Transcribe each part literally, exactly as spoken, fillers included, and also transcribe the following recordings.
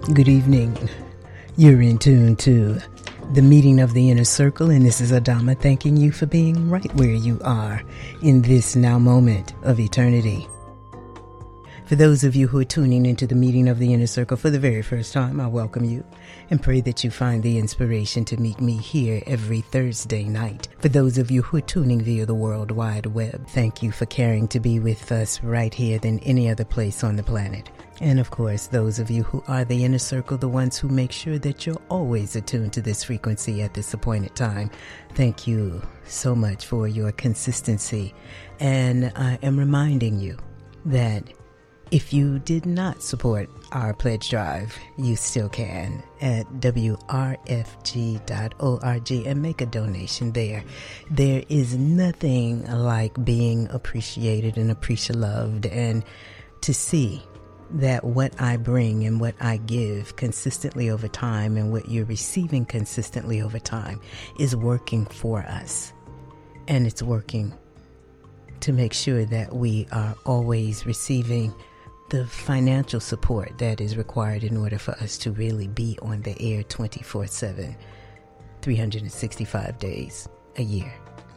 Good evening. You're in tune to the meeting of the inner circle, and this is Adama thanking you for being right where you are in this now moment of eternity. For those of you who are tuning into the meeting of the inner circle for the very first time, I welcome you and pray that you find the inspiration to meet me here every Thursday night. For those of you who are tuning via the World Wide Web, thank you for caring to be with us right here than any other place on the planet. And of course, those of you who are the inner circle, the ones who make sure that you're always attuned to this frequency at this appointed time, thank you so much for your consistency. And I am reminding you that if you did not support our pledge drive, you still can at w r f g dot org and make a donation there. There is nothing like being appreciated and appreciated loved, and to see that what I bring and what I give consistently over time and what you're receiving consistently over time is working for us. And it's working to make sure that we are always receiving the financial support that is required in order for us to really be on the air twenty-four seven, three hundred sixty-five days a year.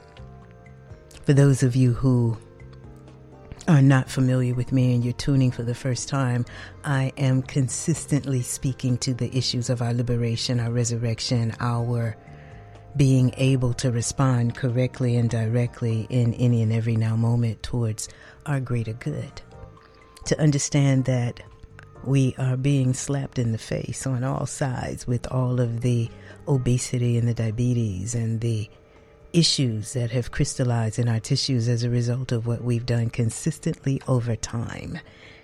For those of you who are not familiar with me and you're tuning for the first time, I am consistently speaking to the issues of our liberation, our resurrection, our being able to respond correctly and directly in any and every now moment towards our greater good. To understand that we are being slapped in the face on all sides with all of the obesity and the diabetes and the issues that have crystallized in our tissues as a result of what we've done consistently over time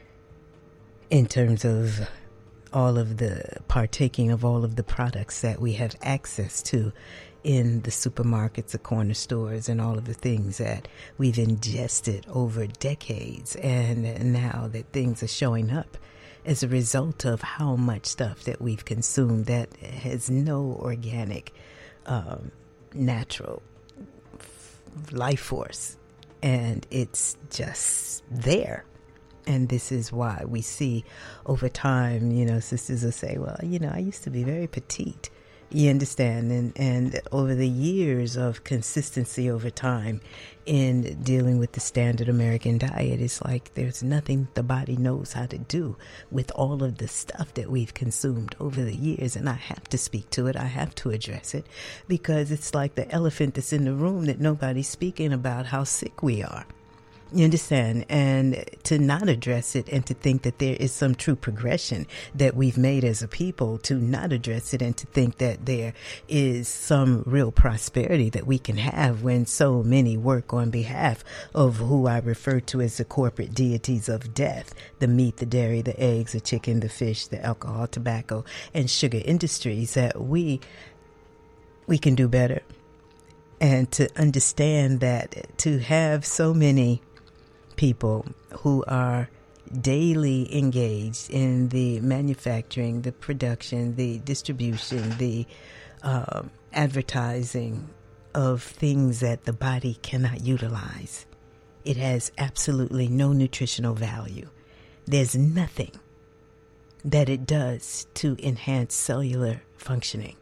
in terms of all of the partaking of all of the products that we have access to in the supermarkets, the corner stores, and all of the things that we've ingested over decades. And now that things are showing up as a result of how much stuff that we've consumed that has no organic, um, natural life force, and it's just there. And this is why we see over time, you know, sisters will say, well, you know, I used to be very petite. You understand? And, and over the years of consistency over time in dealing with the standard American diet, it's like there's nothing the body knows how to do with all of the stuff that we've consumed over the years. And I have to speak to it. I have to address it, because it's like the elephant that's in the room that nobody's speaking about how sick we are. You understand? And to not address it and to think that there is some true progression that we've made as a people, to not address it and to think that there is some real prosperity that we can have when so many work on behalf of who I refer to as the corporate deities of death, the meat, the dairy, the eggs, the chicken, the fish, the alcohol, tobacco, and sugar industries, that we we can do better. And to understand that to have so many people who are daily engaged in the manufacturing, the production, the distribution, the uh, advertising of things that the body cannot utilize. It has absolutely no nutritional value. There's nothing that it does to enhance cellular functioning.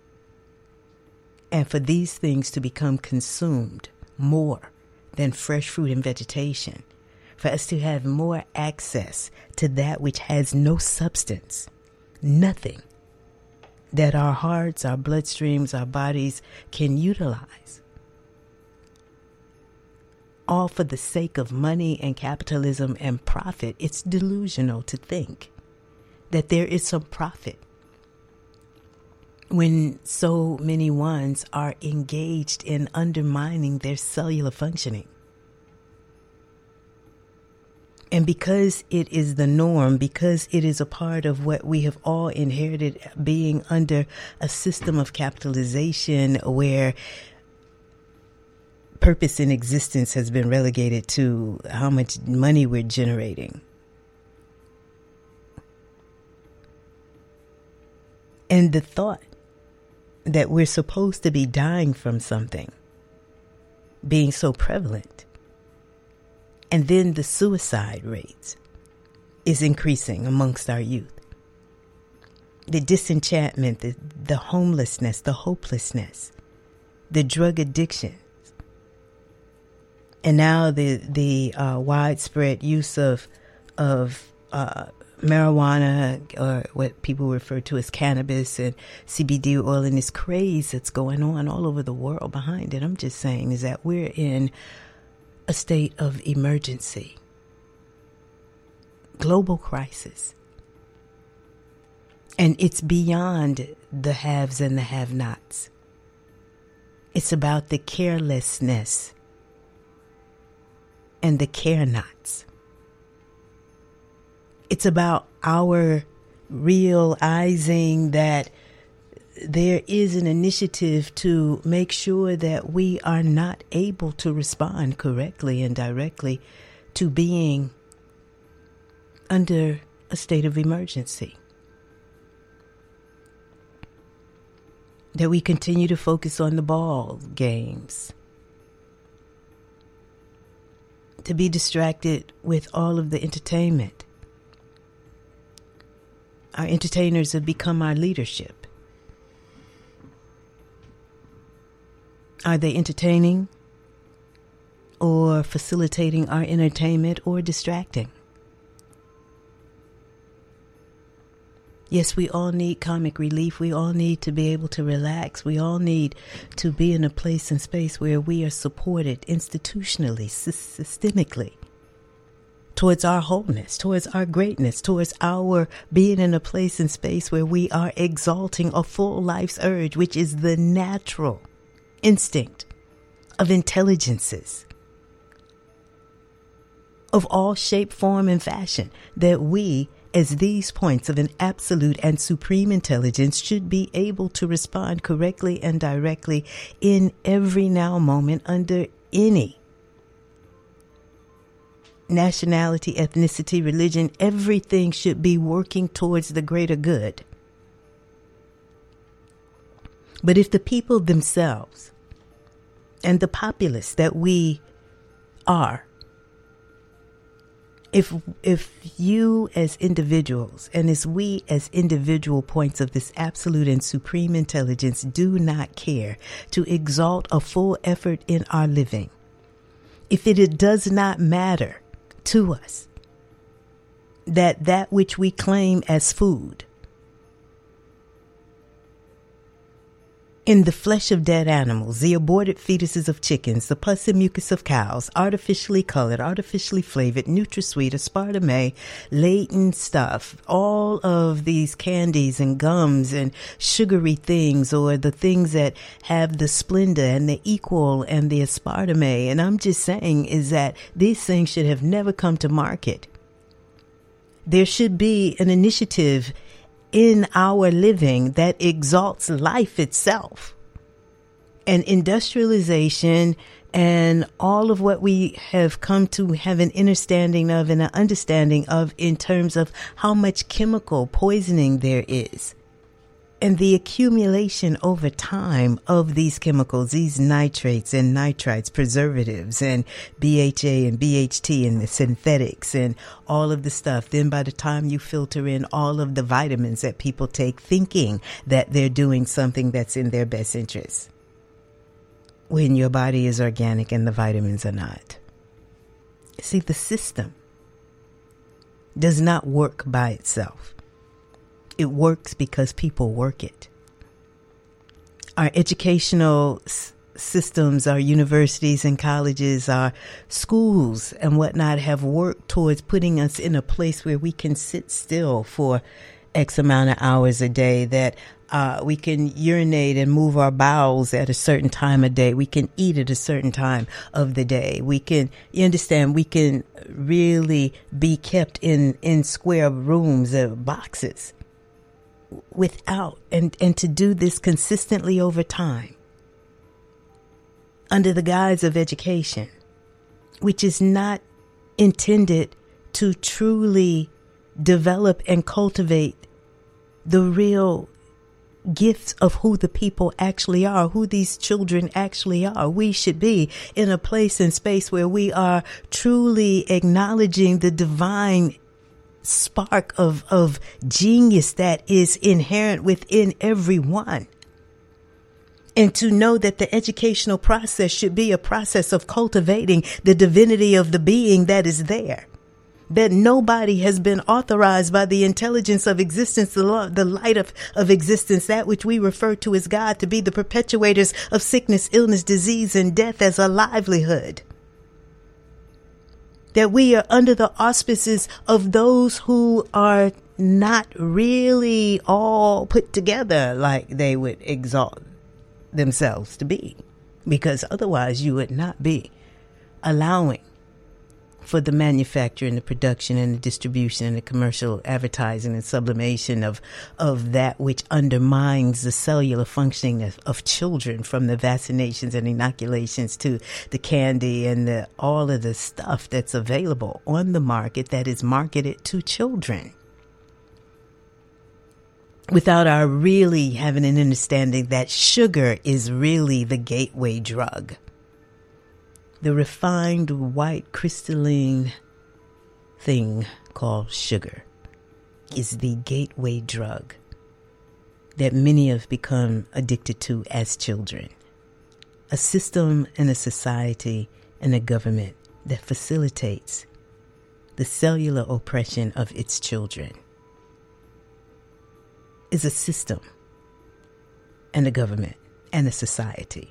And for these things to become consumed more than fresh fruit and vegetation, for us to have more access to that which has no substance, nothing that our hearts, our bloodstreams, our bodies can utilize, all for the sake of money and capitalism and profit. It's delusional to think that there is some profit when so many ones are engaged in undermining their cellular functioning. And because it is the norm, because it is a part of what we have all inherited, being under a system of capitalization where purpose in existence has been relegated to how much money we're generating. And the thought that we're supposed to be dying from something being so prevalent. And then the suicide rates is increasing amongst our youth. the disenchantment, the, the homelessness, the hopelessness, the drug addiction, and now the the uh, widespread use of of uh, marijuana, or what people refer to as cannabis, and C B D oil, and this craze that's going on all over the world behind it. I'm just saying is that we're in a state of emergency, global crisis, and it's beyond the haves and the have-nots. It's about the carelessness and the care-nots. It's about our realizing that there is an initiative to make sure that we are not able to respond correctly and directly to being under a state of emergency. That we continue to focus on the ball games, to be distracted with all of the entertainment. Our entertainers have become our leadership. Are they entertaining or facilitating our entertainment or distracting? Yes, we all need comic relief. We all need to be able to relax. We all need to be in a place and space where we are supported institutionally, systemically, towards our wholeness, towards our greatness, towards our being in a place and space where we are exalting a full life's urge, which is the natural instinct of intelligences of all shape, form, and fashion, that we, as these points of an absolute and supreme intelligence, should be able to respond correctly and directly in every now moment under any nationality, ethnicity, religion. Everything should be working towards the greater good. But if the people themselves and the populace that we are, If if you as individuals and as we as individual points of this absolute and supreme intelligence do not care to exalt a full effort in our living, if it, it does not matter to us that that which we claim as food in the flesh of dead animals, the aborted fetuses of chickens, the pus and mucus of cows, artificially colored, artificially flavored, NutraSweet, aspartame, latent stuff, all of these candies and gums and sugary things, or the things that have the Splenda and the Equal and the aspartame. And I'm just saying is that these things should have never come to market. There should be an initiative in our living that exalts life itself, and industrialization and all of what we have come to have an understanding of and an understanding of in terms of how much chemical poisoning there is, and the accumulation over time of these chemicals, these nitrates and nitrites, preservatives and B H A and B H T and the synthetics and all of the stuff. Then by the time you filter in all of the vitamins that people take, thinking that they're doing something that's in their best interest, when your body is organic and the vitamins are not. See, the system does not work by itself. It works because people work it. Our educational s- systems, our universities and colleges, our schools and whatnot have worked towards putting us in a place where we can sit still for X amount of hours a day, that uh, we can urinate and move our bowels at a certain time of day. We can eat at a certain time of the day. We can, you understand, we can really be kept in, in square rooms or boxes without, and, and to do this consistently over time under the guise of education, which is not intended to truly develop and cultivate the real gifts of who the people actually are, who these children actually are. We should be in a place and space where we are truly acknowledging the divine spark of, of genius that is inherent within everyone. And to know that the educational process should be a process of cultivating the divinity of the being that is there. That nobody has been authorized by the intelligence of existence, the, law, the light of, of existence, that which we refer to as God, to be the perpetuators of sickness, illness, disease, and death as a livelihood. That we are under the auspices of those who are not really all put together like they would exalt themselves to be, because otherwise you would not be allowing for the manufacture and the production and the distribution and the commercial advertising and sublimation of of that which undermines the cellular functioning of, of children, from the vaccinations and inoculations to the candy and the, all of the stuff that's available on the market that is marketed to children, without our really having an understanding that sugar is really the gateway drug. The refined white crystalline thing called sugar is the gateway drug that many have become addicted to as children. A system and a society and a government that facilitates the cellular oppression of its children is a system and a government and a society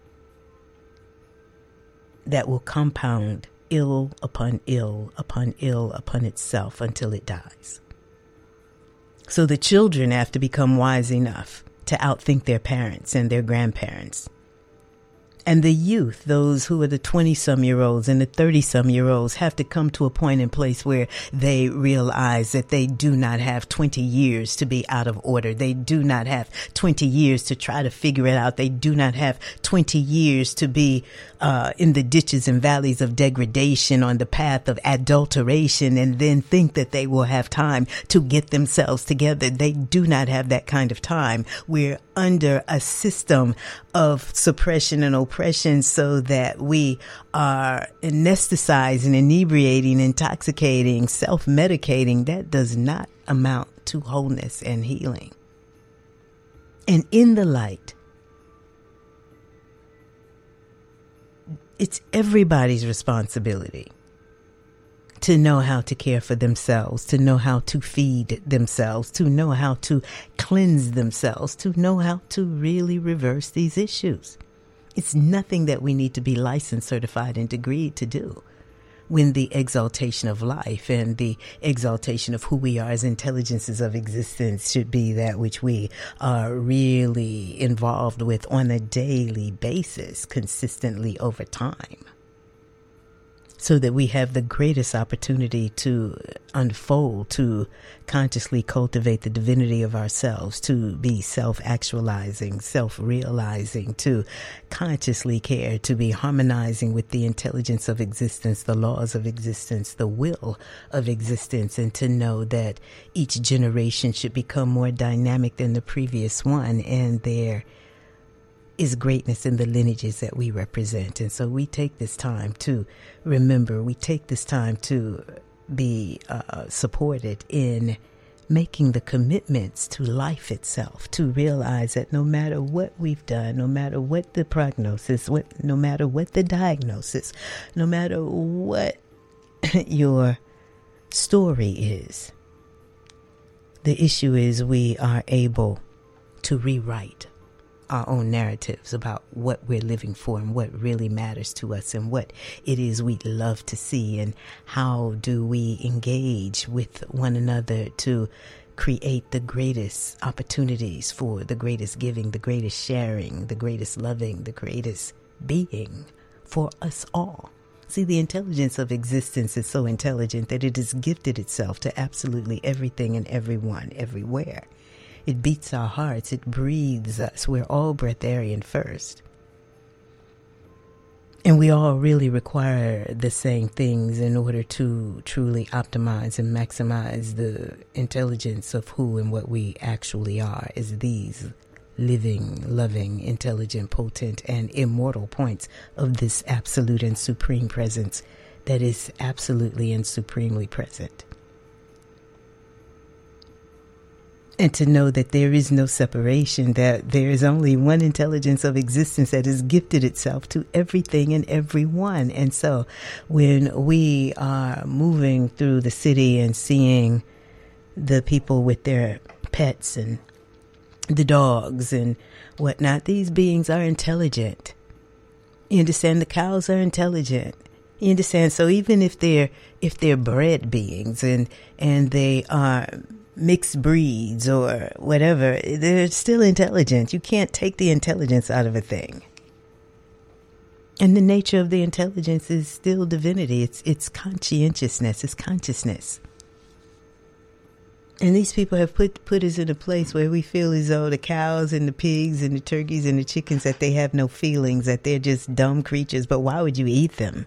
that will compound ill upon ill upon ill upon itself until it dies. So the children have to become wise enough to outthink their parents and their grandparents. And the youth, those who are the twenty-some-year-olds and the thirty-some-year-olds, have to come to a point in place where they realize that they do not have twenty years to be out of order. They do not have twenty years to try to figure it out. They do not have twenty years to be uh, in the ditches and valleys of degradation on the path of adulteration and then think that they will have time to get themselves together. They do not have that kind of time. We're under a system of suppression and oppression so that we are anesthetizing, inebriating, intoxicating, self-medicating. That does not amount to wholeness and healing. And in the light, it's everybody's responsibility to know how to care for themselves, to know how to feed themselves, to know how to cleanse themselves, to know how to really reverse these issues. It's nothing that we need to be licensed, certified, and degreed to do, when the exaltation of life and the exaltation of who we are as intelligences of existence should be that which we are really involved with on a daily basis, consistently over time, so that we have the greatest opportunity to unfold, to consciously cultivate the divinity of ourselves, to be self-actualizing, self-realizing, to consciously care, to be harmonizing with the intelligence of existence, the laws of existence, the will of existence, and to know that each generation should become more dynamic than the previous one, and there is greatness in the lineages that we represent. And so we take this time to remember, we take this time to be uh, supported in making the commitments to life itself, to realize that no matter what we've done, no matter what the prognosis, what, no matter what the diagnosis, no matter what your story is, the issue is we are able to rewrite our own narratives about what we're living for and what really matters to us and what it is we'd love to see, and how do we engage with one another to create the greatest opportunities for the greatest giving, the greatest sharing, the greatest loving, the greatest being for us all. See, the intelligence of existence is so intelligent that it has gifted itself to absolutely everything and everyone, everywhere. It beats our hearts. It breathes us. We're all breatharian first. And we all really require the same things in order to truly optimize and maximize the intelligence of who and what we actually are as these living, loving, intelligent, potent, and immortal points of this absolute and supreme presence that is absolutely and supremely present. And to know that there is no separation, that there is only one intelligence of existence that has gifted itself to everything and everyone. And so when we are moving through the city and seeing the people with their pets and the dogs and whatnot, these beings are intelligent. You understand? The cows are intelligent. You understand? So even if they're if they're bred beings and and they are mixed breeds or whatever, they're still intelligent. You can't take the intelligence out of a thing. And the nature of the intelligence is still divinity. It's it's conscientiousness. It's consciousness. And these people have put, put us in a place where we feel as though the cows and the pigs and the turkeys and the chickens, that they have no feelings, that they're just dumb creatures. But why would you eat them?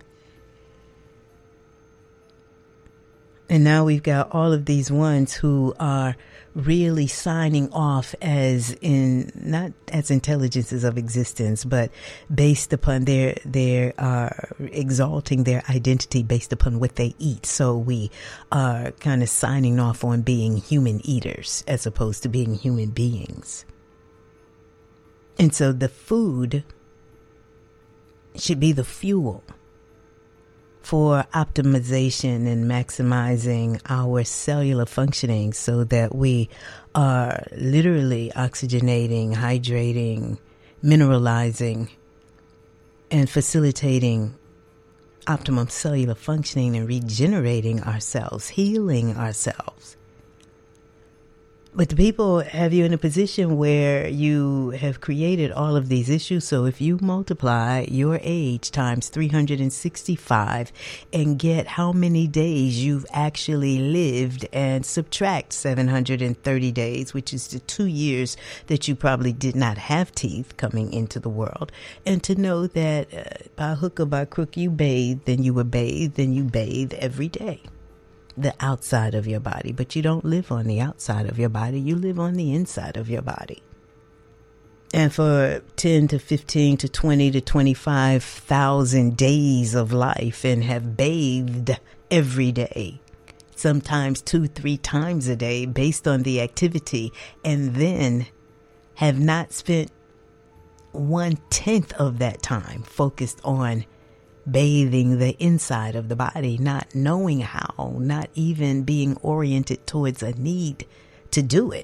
And now we've got all of these ones who are really signing off as in, not as intelligences of existence, but based upon their, their, uh, exalting their identity based upon what they eat. So we are kind of signing off on being human eaters as opposed to being human beings. And so the food should be the fuel for optimization and maximizing our cellular functioning so that we are literally oxygenating, hydrating, mineralizing, and facilitating optimum cellular functioning and regenerating ourselves, healing ourselves. But the people have you in a position where you have created all of these issues. So if you multiply your age times three hundred sixty-five and get how many days you've actually lived and subtract seven hundred thirty days, which is the two years that you probably did not have teeth coming into the world. And to know that uh, by hook or by crook you bathed and you were bathed and you bathe every day. The outside of your body, but you don't live on the outside of your body. You live on the inside of your body. And for ten to fifteen to twenty to twenty-five thousand days of life and have bathed every day, sometimes two, three times a day based on the activity, and then have not spent one tenth of that time focused on bathing the inside of the body, not knowing how, not even being oriented towards a need to do it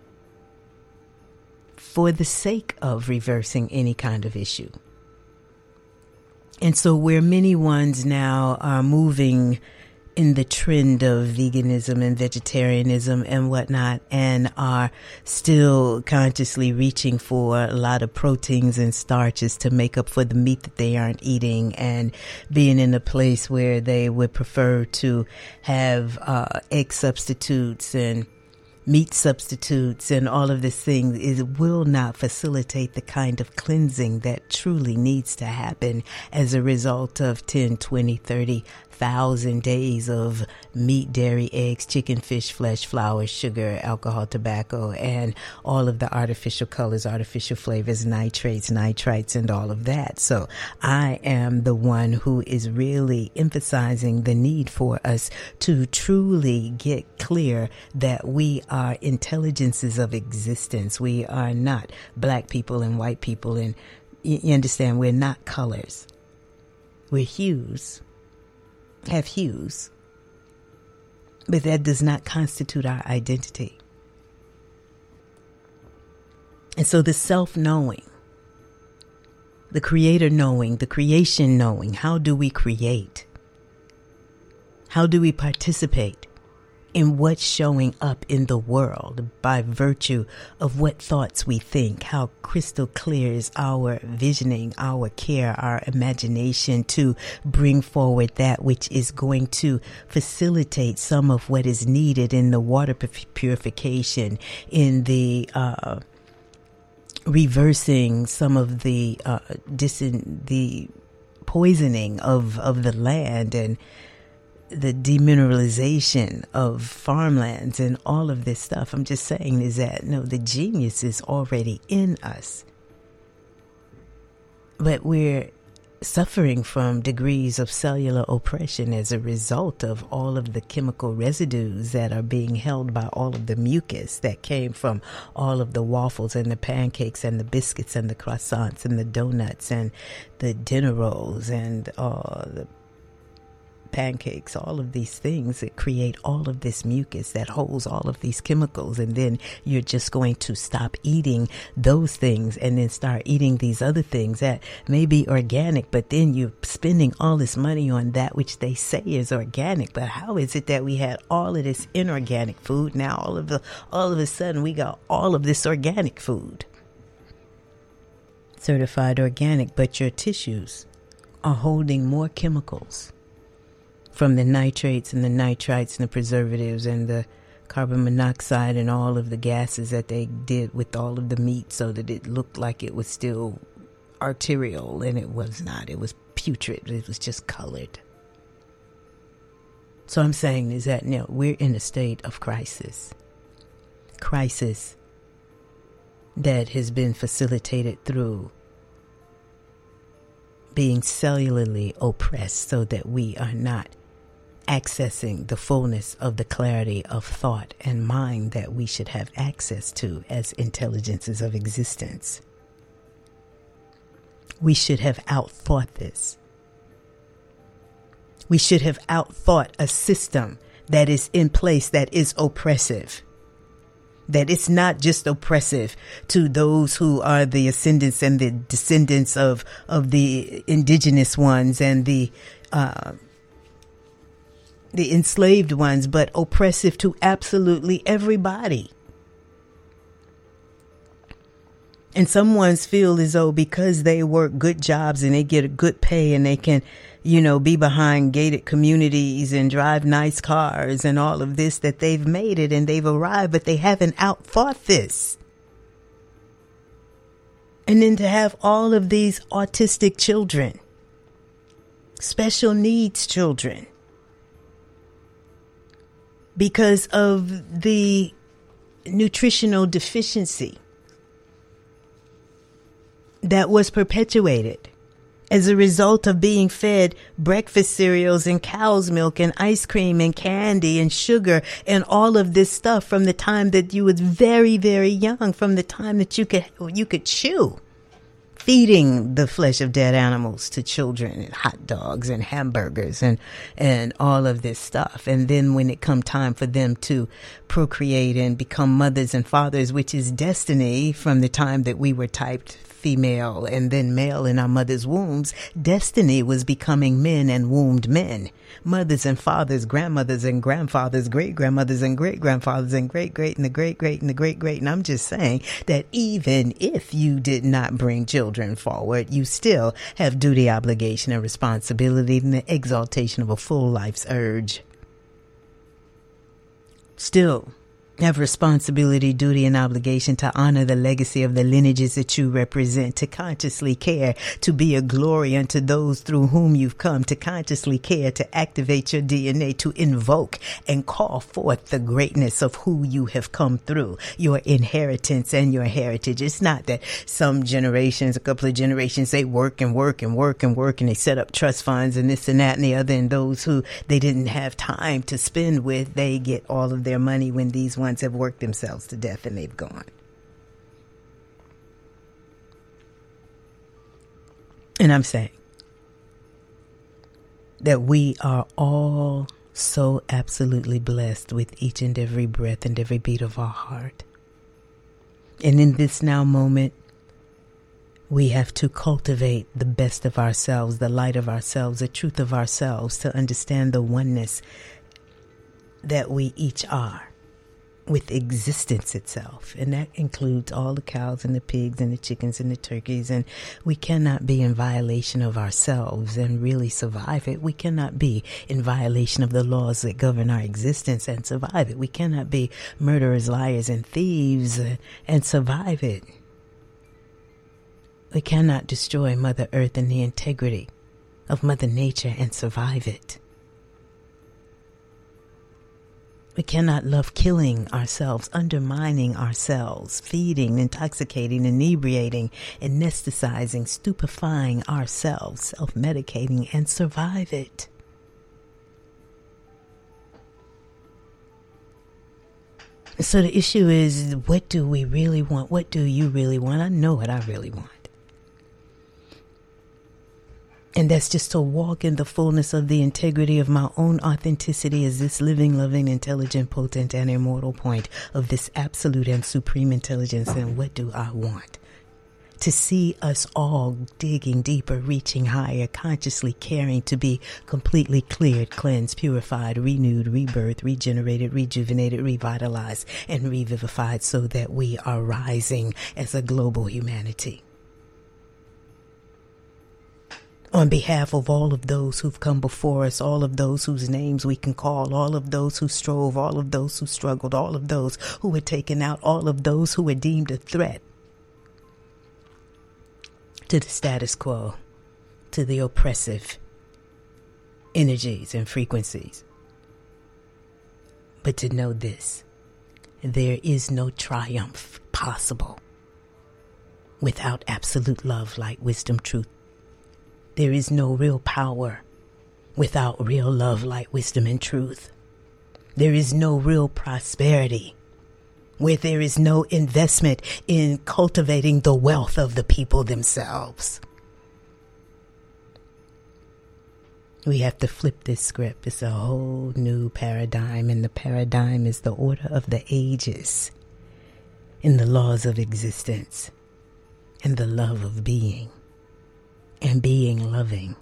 for the sake of reversing any kind of issue. And so where many ones now are moving in the trend of veganism and vegetarianism and whatnot, and are still consciously reaching for a lot of proteins and starches to make up for the meat that they aren't eating, and being in a place where they would prefer to have uh, egg substitutes and meat substitutes and all of this thing, it will not facilitate the kind of cleansing that truly needs to happen as a result of ten, twenty, thirty thousand days of meat, dairy, eggs, chicken, fish, flesh, flour, sugar, alcohol, tobacco, and all of the artificial colors, artificial flavors, nitrates, nitrites, and all of that. So I am the one who is really emphasizing the need for us to truly get clear that we are intelligences of existence. We are not black people and white people, and you understand, we're not colors. We're hues. Have hues, but that does not constitute our identity. And so the self-knowing, the creator knowing, the creation knowing, how do we create? How do we participate in what's showing up in the world by virtue of what thoughts we think? How crystal clear is our visioning, our care, our imagination to bring forward that which is going to facilitate some of what is needed in the water purification, in the uh, reversing some of the uh, dis- the poisoning of, of the land, and the demineralization of farmlands and all of this stuff. I'm just saying is that, no, the genius is already in us. But we're suffering from degrees of cellular oppression as a result of all of the chemical residues that are being held by all of the mucus that came from all of the waffles and the pancakes and the biscuits and the croissants and the donuts and the dinner rolls and uh, the pancakes, all of these things that create all of this mucus that holds all of these chemicals. And then you're just going to stop eating those things and then start eating these other things that may be organic, but then you're spending all this money on that which they say is organic. But how is it that we had all of this inorganic food, now all of the all of a sudden we got all of this organic food, certified organic, but your tissues are holding more chemicals from the nitrates and the nitrites and the preservatives and the carbon monoxide and all of the gases that they did with all of the meat so that it looked like it was still arterial, and it was not. It was putrid. It was just colored. So I'm saying is that, you know, we're in a state of crisis. Crisis that has been facilitated through being cellularly oppressed so that we are not accessing the fullness of the clarity of thought and mind that we should have access to as intelligences of existence. We should have outthought this. We should have outthought a system that is in place that is oppressive. That it's not just oppressive to those who are the ascendants and the descendants of, of the indigenous ones and the uh, the enslaved ones, but oppressive to absolutely everybody. And some ones feel as though because they work good jobs and they get a good pay and they can, you know, be behind gated communities and drive nice cars and all of this, that they've made it and they've arrived, but they haven't outthought this. And then to have all of these autistic children, special needs children, because of the nutritional deficiency that was perpetuated as a result of being fed breakfast cereals and cow's milk and ice cream and candy and sugar and all of this stuff from the time that you was very, very young, from the time that you could you could chew. Feeding the flesh of dead animals to children and hot dogs and hamburgers and, and all of this stuff. And then when it come time for them to procreate and become mothers and fathers, which is destiny from the time that we were typed female and then male in our mother's wombs, destiny was becoming men and wombed men. Mothers and fathers, grandmothers and grandfathers, great-grandmothers and great-grandfathers and great-great and the great-great and the great-great. And I'm just saying that even if you did not bring children forward, you still have duty, obligation, and responsibility and the exaltation of a full life's urge. Still have responsibility, duty, and obligation to honor the legacy of the lineages that you represent, to consciously care, to be a glory unto those through whom you've come, to consciously care, to activate your D N A, to invoke and call forth the greatness of who you have come through, your inheritance and your heritage. It's not that some generations, a couple of generations, they work and work and work and work and they set up trust funds and this and that and the other, and those who they didn't have time to spend with, they get all of their money when these ones have worked themselves to death and they've gone. And I'm saying that we are all so absolutely blessed with each and every breath and every beat of our heart. And in this now moment, we have to cultivate the best of ourselves, the light of ourselves, the truth of ourselves, to understand the oneness that we each are with existence itself. And that includes all the cows and the pigs and the chickens and the turkeys. And we cannot be in violation of ourselves and really survive it. We cannot be in violation of the laws that govern our existence and survive it. We cannot be murderers, liars, and thieves and survive it. We cannot destroy Mother Earth and the integrity of Mother Nature and survive it. We cannot love killing ourselves, undermining ourselves, feeding, intoxicating, inebriating, anesthetizing, stupefying ourselves, self-medicating, and survive it. So the issue is, what do we really want? What do you really want? I know what I really want. And that's just to walk in the fullness of the integrity of my own authenticity as this living, loving, intelligent, potent, and immortal point of this absolute and supreme intelligence. And what do I want? To see us all digging deeper, reaching higher, consciously caring to be completely cleared, cleansed, purified, renewed, rebirthed, regenerated, rejuvenated, revitalized, and revivified so that we are rising as a global humanity. On behalf of all of those who've come before us, all of those whose names we can call, all of those who strove, all of those who struggled, all of those who were taken out, all of those who were deemed a threat to the status quo, to the oppressive energies and frequencies. But to know this, there is no triumph possible without absolute love, light, wisdom, truth. There is no real power without real love, light, wisdom, and truth. There is no real prosperity where there is no investment in cultivating the wealth of the people themselves. We have to flip this script. It's a whole new paradigm, and the paradigm is the order of the ages in the laws of existence and the love of being. And being loving,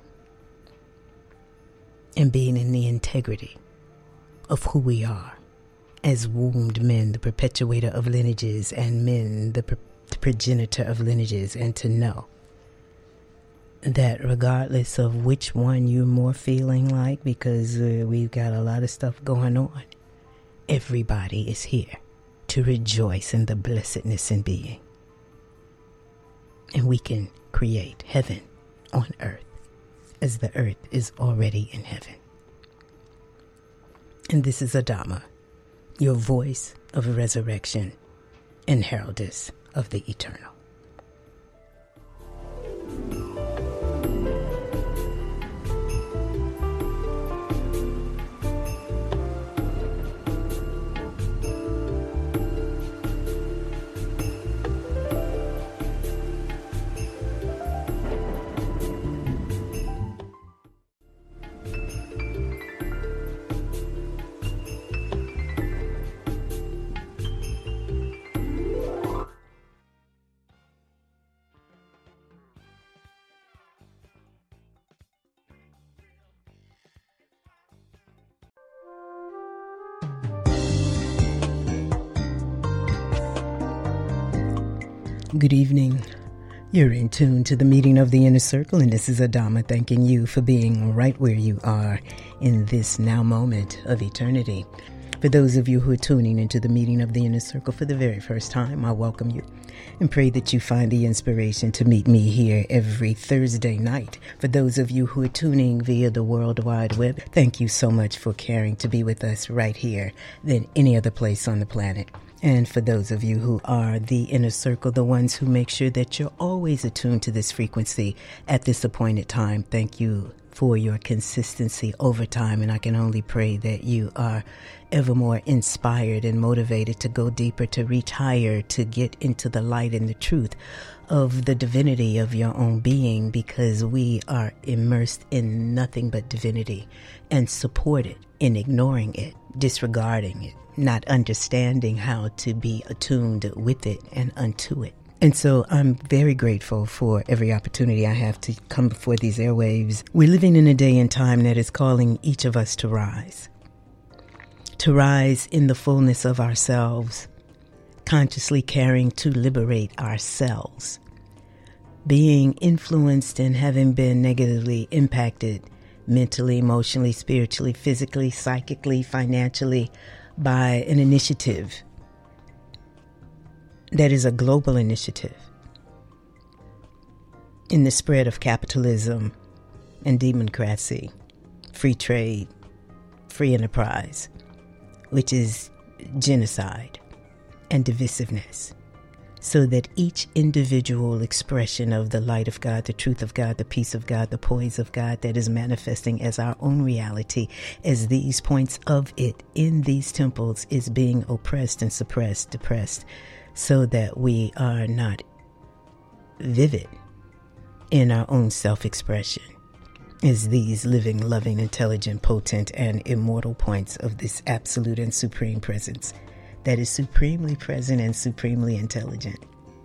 and being in the integrity of who we are as wombed men, the perpetuator of lineages, and men, the, pro- the progenitor of lineages, and to know that regardless of which one you're more feeling like, because uh, we've got a lot of stuff going on, everybody is here to rejoice in the blessedness in being. And we can create heaven on earth as the earth is already in heaven. And this is Adama, your voice of resurrection and heraldess of the eternal. Good evening. You're in tune to the meeting of the Inner Circle, and this is Adama thanking you for being right where you are in this now moment of eternity. For those of you who are tuning into the meeting of the Inner Circle for the very first time, I welcome you and pray that you find the inspiration to meet me here every Thursday night. For those of you who are tuning via the World Wide Web, thank you so much for caring to be with us right here than any other place on the planet. And for those of you who are the Inner Circle, the ones who make sure that you're always attuned to this frequency at this appointed time, thank you for your consistency over time. And I can only pray that you are ever more inspired and motivated to go deeper, to reach higher, to get into the light and the truth of the divinity of your own being, because we are immersed in nothing but divinity and supported in ignoring it, disregarding it, not understanding how to be attuned with it and unto it. And so I'm very grateful for every opportunity I have to come before these airwaves. We're living in a day and time that is calling each of us to rise. To rise in the fullness of ourselves, consciously caring to liberate ourselves. Being influenced and having been negatively impacted mentally, emotionally, spiritually, physically, psychically, financially, by an initiative that is a global initiative in the spread of capitalism and democracy, free trade, free enterprise, which is genocide and divisiveness, so that each individual expression of the light of God, the truth of God, the peace of God, the poise of God that is manifesting as our own reality, as these points of it in these temples is being oppressed and suppressed, depressed, so that we are not vivid in our own self-expression, as these living, loving, intelligent, potent, and immortal points of this absolute and supreme presence that is supremely present and supremely intelligent.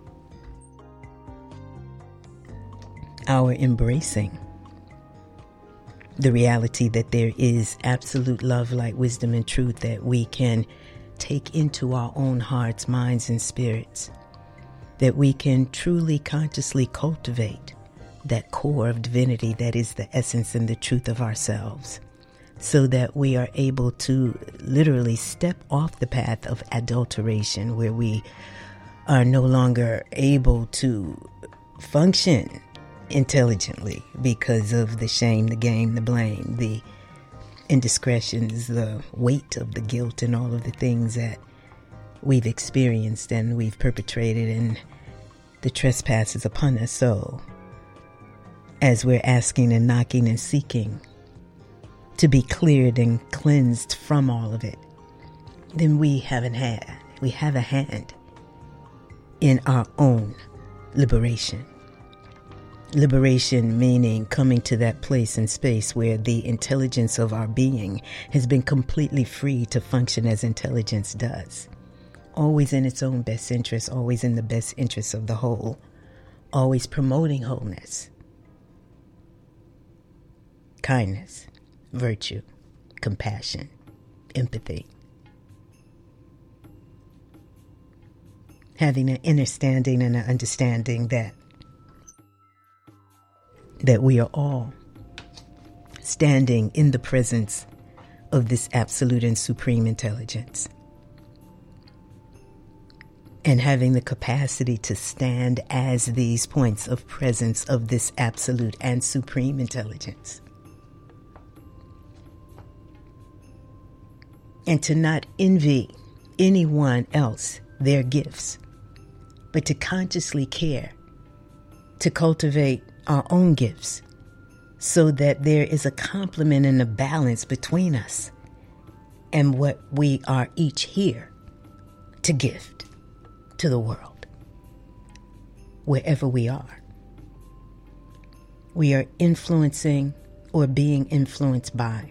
Our embracing the reality that there is absolute love, light, wisdom, and truth that we can take into our own hearts, minds, and spirits, that we can truly consciously cultivate that core of divinity that is the essence and the truth of ourselves, so that we are able to literally step off the path of adulteration, where we are no longer able to function intelligently because of the shame, the game, the blame, the indiscretions, the weight of the guilt, and all of the things that we've experienced and we've perpetrated, and the trespasses upon us. So as we're asking and knocking and seeking to be cleared and cleansed from all of it, then we haven't had, we have a hand in our own liberation. Liberation meaning coming to that place and space where the intelligence of our being has been completely free to function as intelligence does. Always in its own best interest, always in the best interest of the whole, always promoting wholeness, kindness, virtue, compassion, empathy. Having an understanding and an understanding that that we are all standing in the presence of this absolute and supreme intelligence, and having the capacity to stand as these points of presence of this absolute and supreme intelligence, and to not envy anyone else their gifts, but to consciously care to cultivate our own gifts, so that there is a complement and a balance between us and what we are each here to gift to the world. Wherever we are, we are influencing or being influenced by.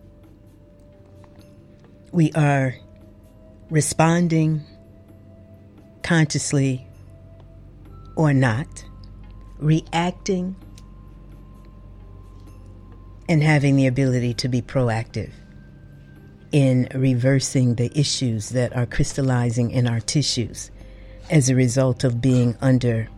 We are responding consciously or not, reacting and having the ability to be proactive in reversing the issues that are crystallizing in our tissues as a result of being under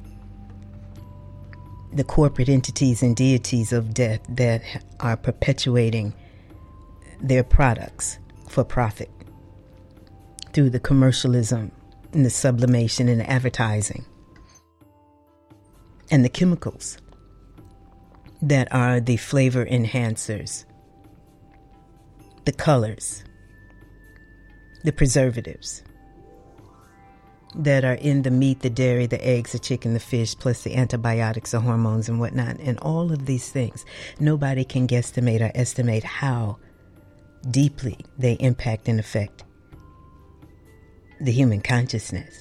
the corporate entities and deities of death that are perpetuating their products for profit through the commercialism and the sublimation and the advertising and the chemicals that are the flavor enhancers, the colors, the preservatives that are in the meat, the dairy, the eggs, the chicken, the fish, plus the antibiotics, the hormones and whatnot. And all of these things, nobody can guesstimate or estimate how deeply they impact and affect the human consciousness,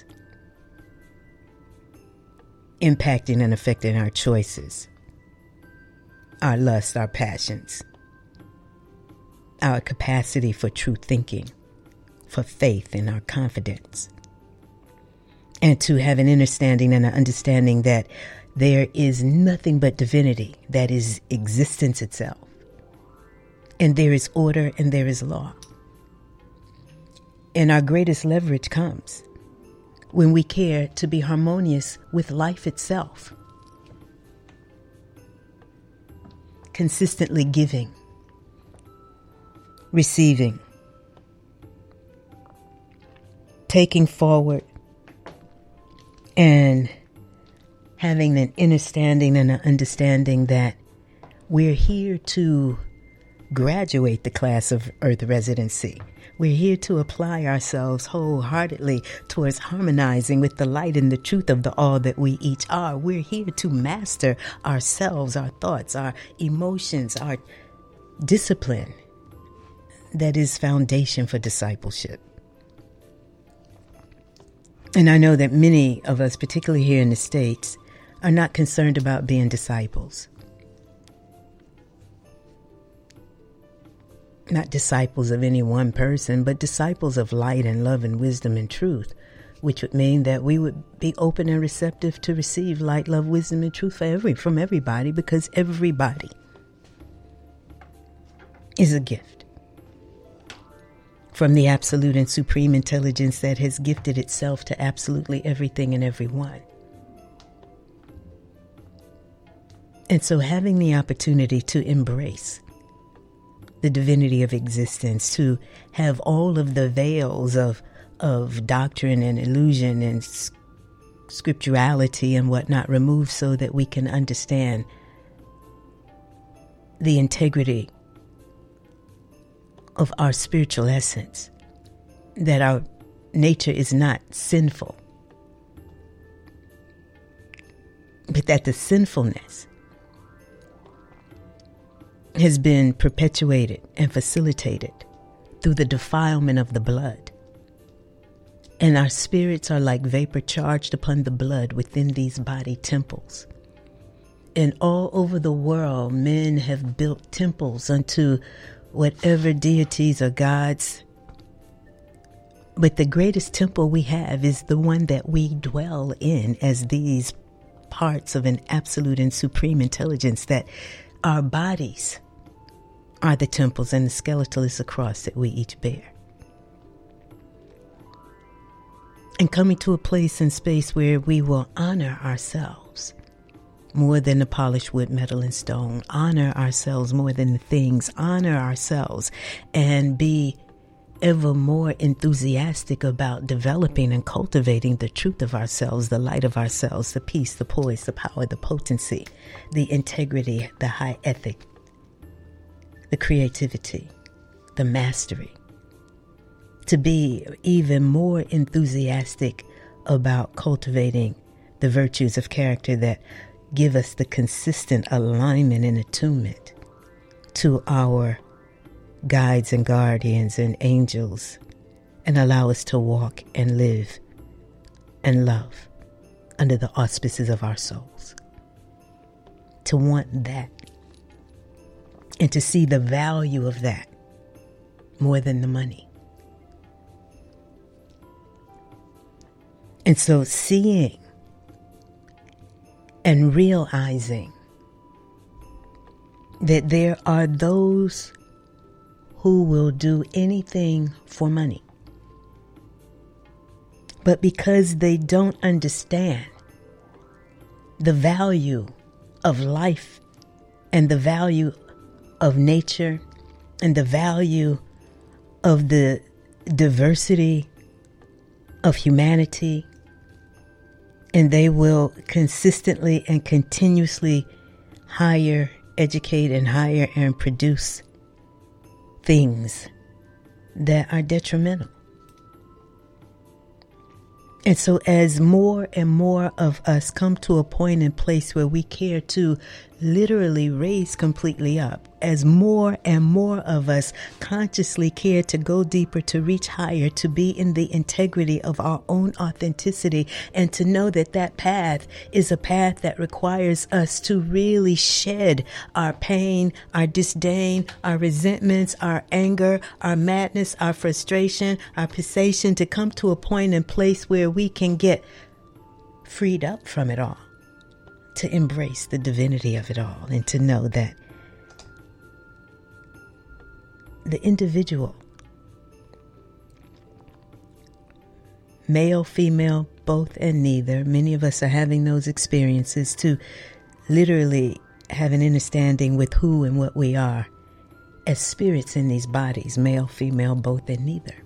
impacting and affecting our choices, our lust, our passions, our capacity for true thinking, for faith and our confidence, and to have an understanding and an understanding that there is nothing but divinity, that is existence itself, and there is order and there is law. And our greatest leverage comes when we care to be harmonious with life itself, consistently giving, receiving, taking forward, and having an understanding and an understanding that we're here to graduate the class of Earth residency. We're here to apply ourselves wholeheartedly towards harmonizing with the light and the truth of the all that we each are. We're here to master ourselves, our thoughts, our emotions, our discipline. That is foundation for discipleship. And I know that many of us, particularly here in the States, are not concerned about being disciples. Not disciples of any one person, but disciples of light and love and wisdom and truth, which would mean that we would be open and receptive to receive light, love, wisdom, and truth for every, from everybody, because everybody is a gift from the absolute and supreme intelligence that has gifted itself to absolutely everything and everyone. And so having the opportunity to embrace the divinity of existence, to have all of the veils of of doctrine and illusion and scripturality and whatnot removed so that we can understand the integrity of our spiritual essence, that our nature is not sinful, but that the sinfulness has been perpetuated and facilitated through the defilement of the blood. And our spirits are like vapor charged upon the blood within these body temples. And all over the world, men have built temples unto whatever deities or gods. But the greatest temple we have is the one that we dwell in as these parts of an absolute and supreme intelligence, that our bodies are the temples and the skeletal is the cross that we each bear. And coming to a place and space where we will honor ourselves more than the polished wood, metal, and stone, honor ourselves more than the things, honor ourselves, and be ever more enthusiastic about developing and cultivating the truth of ourselves, the light of ourselves, the peace, the poise, the power, the potency, the integrity, the high ethic, the creativity, the mastery. To be even more enthusiastic about cultivating the virtues of character that give us the consistent alignment and attunement to our guides and guardians and angels, and allow us to walk and live and love under the auspices of our souls. To want that and to see the value of that more than the money. And so seeing and realizing that there are those who will do anything for money, but because they don't understand the value of life and the value of nature and the value of the diversity of humanity, and they will consistently and continuously hire, educate, and hire and produce things that are detrimental. And so as more and more of us come to a point and place where we care to literally raise completely up, as more and more of us consciously care to go deeper, to reach higher, to be in the integrity of our own authenticity, and to know that that path is a path that requires us to really shed our pain, our disdain, our resentments, our anger, our madness, our frustration, our passation, to come to a point and place where we can get freed up from it all, to embrace the divinity of it all, and to know that the individual, male, female, both and neither, many of us are having those experiences, to literally have an understanding with who and what we are as spirits in these bodies, male, female, both and neither.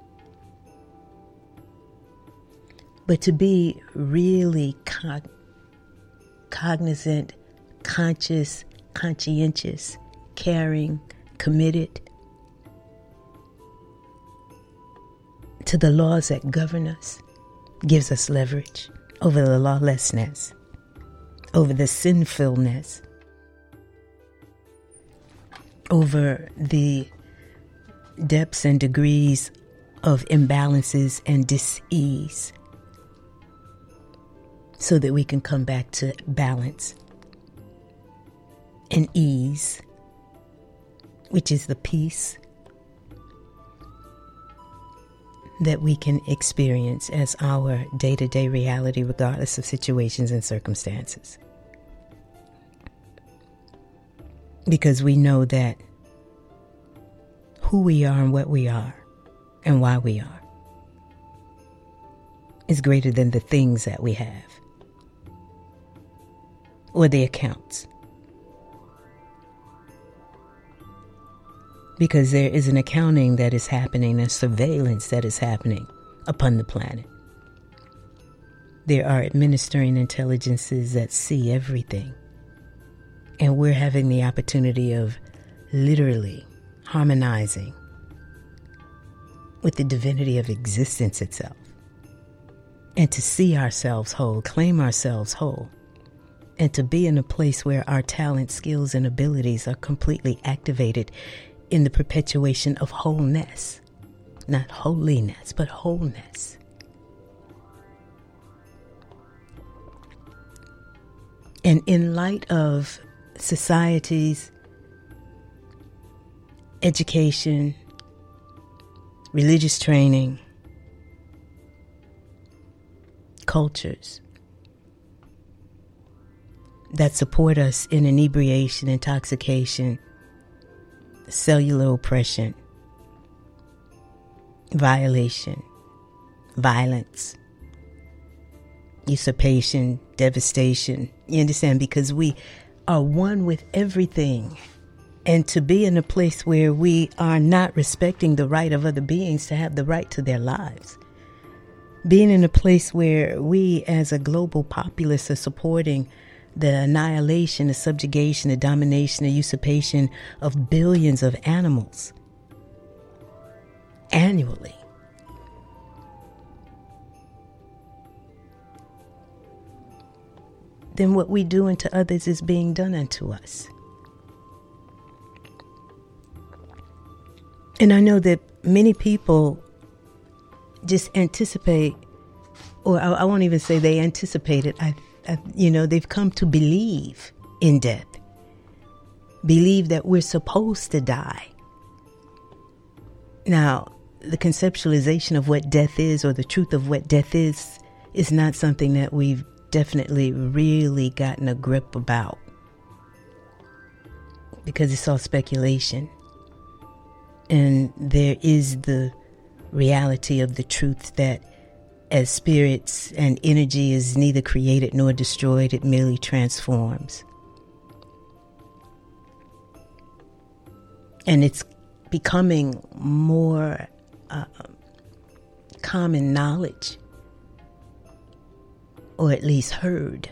But to be really con- cognizant, conscious, conscientious, caring, committed to the laws that govern us gives us leverage over the lawlessness, over the sinfulness, over the depths and degrees of imbalances and dis-ease, so that we can come back to balance and ease, which is the peace that we can experience as our day-to-day reality, regardless of situations and circumstances. Because we know that who we are and what we are and why we are is greater than the things that we have or the accounts. Because there is an accounting that is happening, a surveillance that is happening upon the planet. There are administering intelligences that see everything. And we're having the opportunity of literally harmonizing with the divinity of existence itself. And to see ourselves whole, claim ourselves whole. And to be in a place where our talents, skills, and abilities are completely activated in the perpetuation of wholeness. Not holiness, but wholeness. And in light of society's education, religious training, cultures that support us in inebriation, intoxication, cellular oppression, violation, violence, usurpation, devastation. You understand? Because we are one with everything. And to be in a place where we are not respecting the right of other beings to have the right to their lives. Being in a place where we as a global populace are supporting the annihilation, the subjugation, the domination, the usurpation of billions of animals annually. Then what we do unto others is being done unto us. And I know that many people just anticipate, or I, I won't even say they anticipate it. I, I, you know, they've come to believe in death. Believe that we're supposed to die. Now, the conceptualization of what death is, or the truth of what death is, is not something that we've definitely really gotten a grip about. Because it's all speculation. And there is the reality of the truth that as spirits and energy is neither created nor destroyed, it merely transforms. And it's becoming more uh, common knowledge, or at least heard,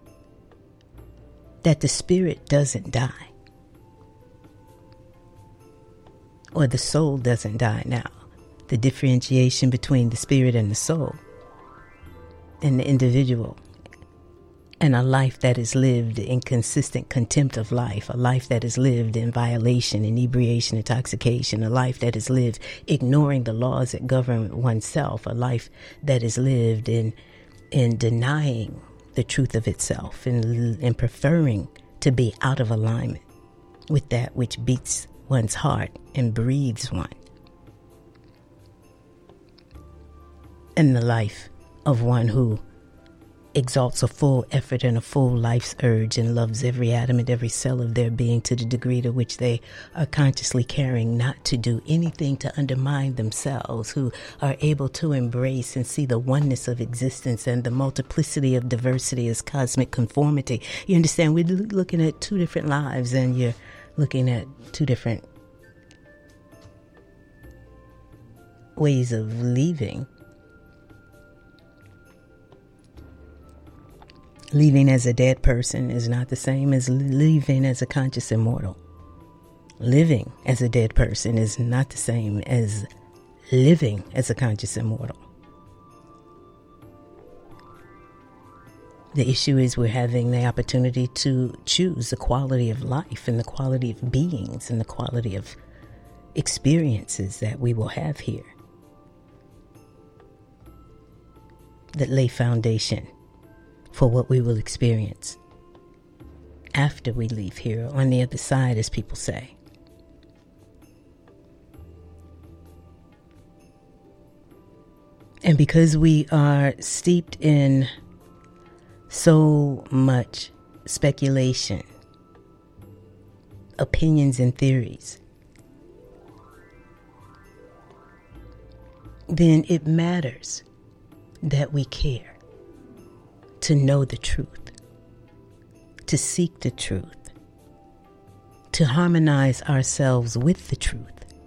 that the spirit doesn't die. Or the soul doesn't die now. The differentiation between the spirit and the soul, and the individual, and a life that is lived in consistent contempt of life, a life that is lived in violation, inebriation, intoxication, a life that is lived ignoring the laws that govern oneself, a life that is lived in in denying the truth of itself, and, and preferring to be out of alignment with that which beats one's heart and breathes one. And the life of one who exalts a full effort and a full life's urge and loves every atom and every cell of their being to the degree to which they are consciously caring not to do anything to undermine themselves, who are able to embrace and see the oneness of existence and the multiplicity of diversity as cosmic conformity. You understand? We're looking at two different lives, and you're looking at two different ways of leaving. Leaving as a dead person is not the same as leaving as a conscious immortal. living as a dead person is not the same as living as a conscious immortal. The issue is we're having the opportunity to choose the quality of life and the quality of beings and the quality of experiences that we will have here that lay foundation for what we will experience after we leave here, on the other side, as people say. And because we are steeped in so much speculation, opinions, and theories, then it matters that we care to know the truth, to seek the truth, to harmonize ourselves with the truth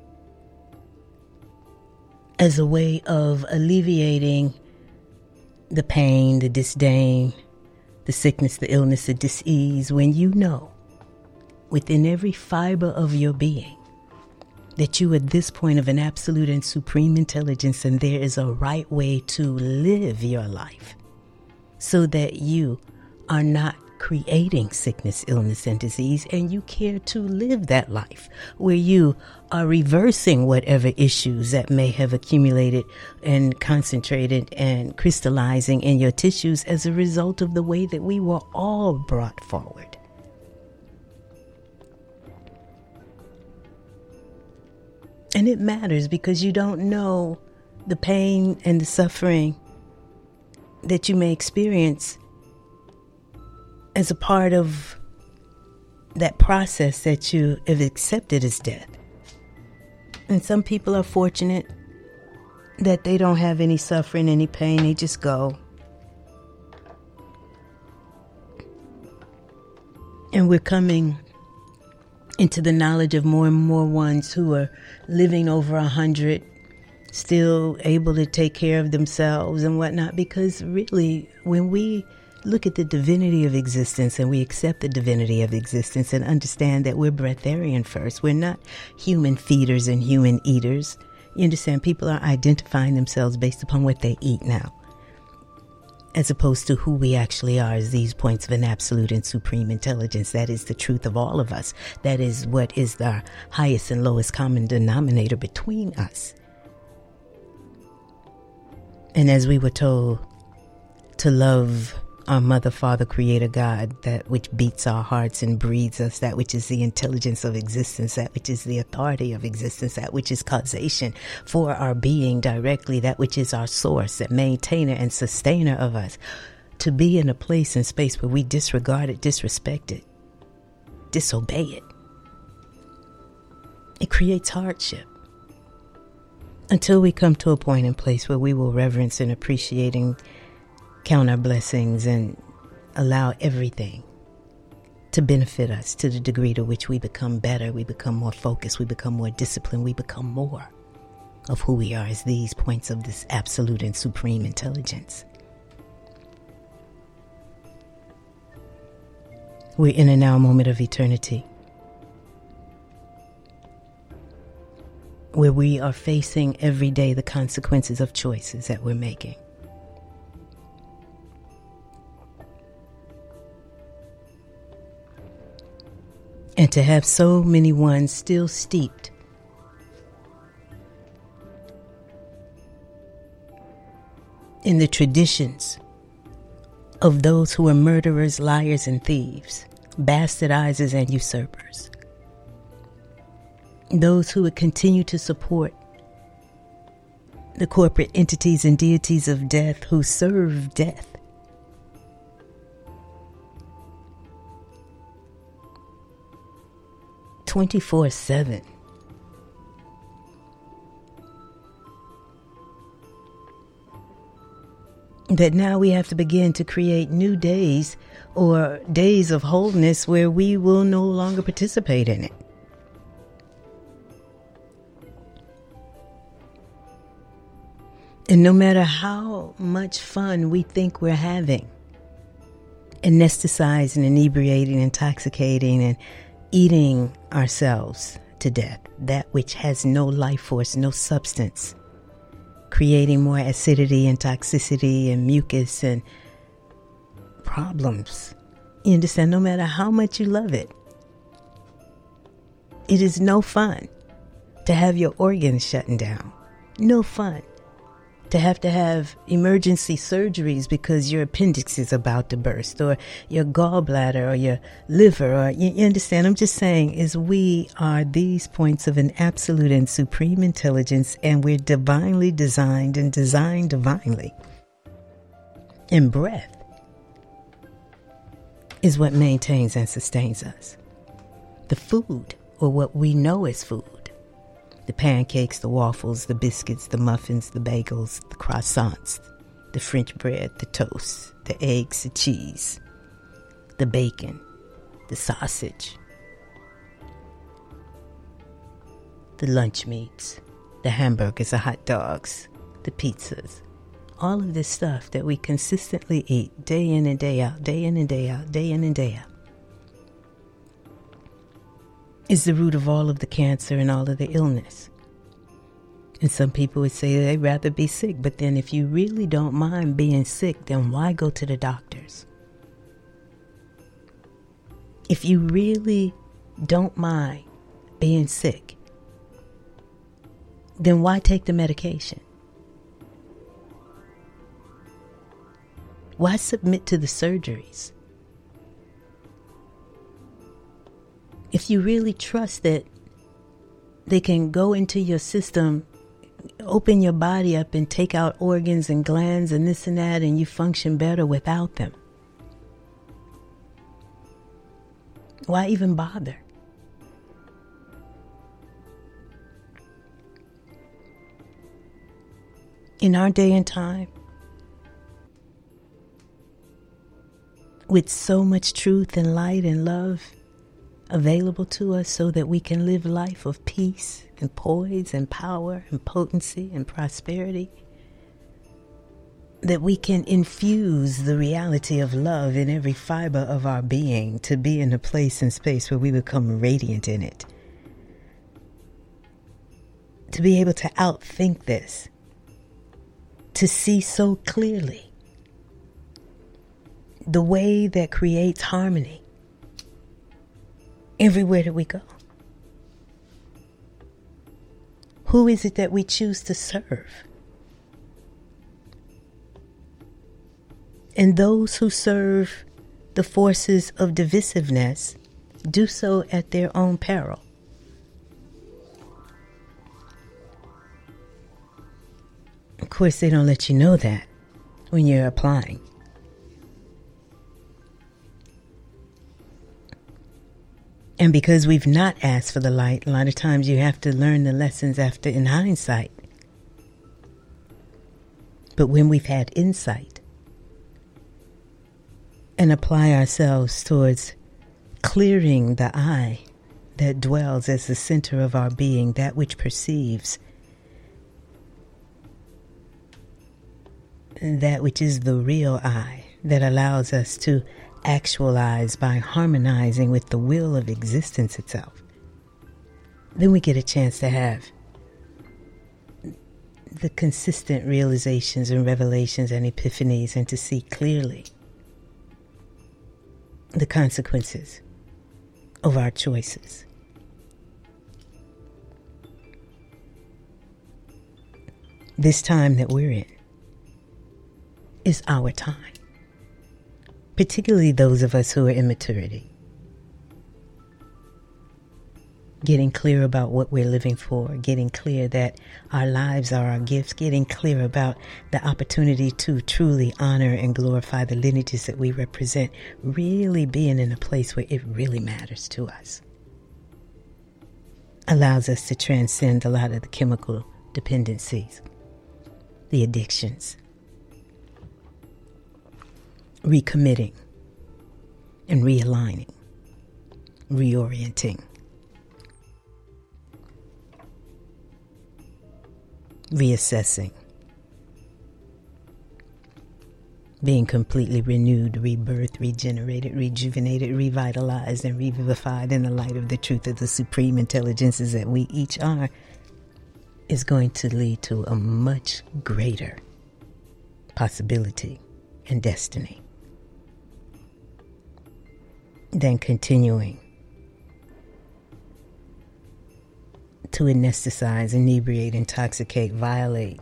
as a way of alleviating the pain, the disdain, the sickness, the illness, the dis-ease, when you know within every fiber of your being that you at this point of an absolute and supreme intelligence, and there is a right way to live your life so that you are not creating sickness, illness, and disease, and you care to live that life where you are reversing whatever issues that may have accumulated and concentrated and crystallizing in your tissues as a result of the way that we were all brought forward. And it matters because you don't know the pain and the suffering that you may experience as a part of that process that you have accepted as death. And some people are fortunate that they don't have any suffering, any pain, they just go. And we're coming into the knowledge of more and more ones who are living over a hundred, still able to take care of themselves and whatnot, because really, when we look at the divinity of existence and we accept the divinity of existence and understand that we're breatharian first, we're not human feeders and human eaters. You understand, people are identifying themselves based upon what they eat now, as opposed to who we actually are as these points of an absolute and supreme intelligence. That is the truth of all of us. That is what is the highest and lowest common denominator between us. And as we were told to love our Mother, Father, Creator, God, that which beats our hearts and breathes us, that which is the intelligence of existence, that which is the authority of existence, that which is causation for our being directly, that which is our source, that maintainer and sustainer of us, to be in a place and space where we disregard it, disrespect it, disobey it. It creates hardship until we come to a point and place where we will reverence and appreciating, count our blessings, and allow everything to benefit us to the degree to which we become better, we become more focused, we become more disciplined, we become more of who we are as these points of this absolute and supreme intelligence. We're in a now moment of eternity where we are facing every day the consequences of choices that we're making. And to have so many ones still steeped in the traditions of those who are murderers, liars, and thieves, bastardizers, and usurpers. Those who would continue to support the corporate entities and deities of death who serve death. twenty-four seven. That now we have to begin to create new days or days of wholeness where we will no longer participate in it. And no matter how much fun we think we're having, anesthetizing, inebriating, intoxicating, and eating ourselves to death, that which has no life force, no substance, creating more acidity and toxicity and mucus and problems. You understand? No matter how much you love it, it is no fun to have your organs shutting down. No fun to have to have emergency surgeries because your appendix is about to burst, or your gallbladder, or your liver, or you, you understand? I'm just saying, is we are these points of an absolute and supreme intelligence, and we're divinely designed and designed divinely. And breath is what maintains and sustains us. The food, or what we know as food, the pancakes, the waffles, the biscuits, the muffins, the bagels, the croissants, the French bread, the toast, the eggs, the cheese, the bacon, the sausage, the lunch meats, the hamburgers, the hot dogs, the pizzas, all of this stuff that we consistently eat day in and day out, day in and day out, day in and day out, is the root of all of the cancer and all of the illness. And some people would say they'd rather be sick, but then if you really don't mind being sick, then why go to the doctors? If you really don't mind being sick, then why take the medication? Why submit to the surgeries? If you really trust that they can go into your system, open your body up and take out organs and glands and this and that, and you function better without them, why even bother? In our day and time, with so much truth and light and love available to us so that we can live life of peace and poise and power and potency and prosperity, that we can infuse the reality of love in every fiber of our being to be in a place and space where we become radiant in it. To be able to outthink this, to see so clearly the way that creates harmony everywhere that we go. Who is it that we choose to serve? And those who serve the forces of divisiveness do so at their own peril. Of course, they don't let you know that when you're applying. And because we've not asked for the light, a lot of times you have to learn the lessons after in hindsight. But when we've had insight and apply ourselves towards clearing the I that dwells as the center of our being, that which perceives, that which is the real I, that allows us to actualize by harmonizing with the will of existence itself, then we get a chance to have the consistent realizations and revelations and epiphanies, and to see clearly the consequences of our choices. This time that we're in is our time. Particularly those of us who are in maturity. Getting clear about what we're living for, getting clear that our lives are our gifts, getting clear about the opportunity to truly honor and glorify the lineages that we represent, really being in a place where it really matters to us. Allows us to transcend a lot of the chemical dependencies, the addictions, recommitting and realigning, reorienting, reassessing, being completely renewed, rebirthed, regenerated, rejuvenated, revitalized, and revivified in the light of the truth of the supreme intelligences that we each are, is going to lead to a much greater possibility and destiny than continuing to anesthetize, inebriate, intoxicate, violate,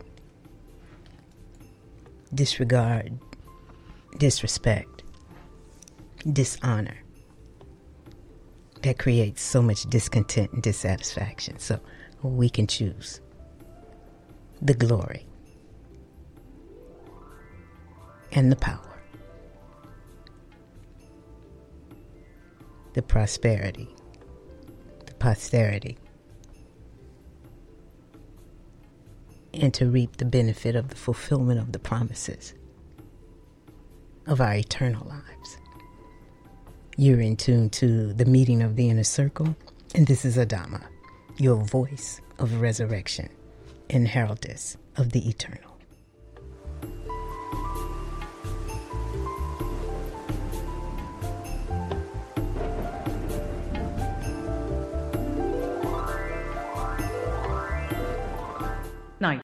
disregard, disrespect, dishonor that creates so much discontent and dissatisfaction. So we can choose the glory and the power, the prosperity, the posterity, and to reap the benefit of the fulfillment of the promises of our eternal lives. You're in tune to the meeting of the inner circle, and this is Adama, your voice of resurrection and heraldess of the eternal.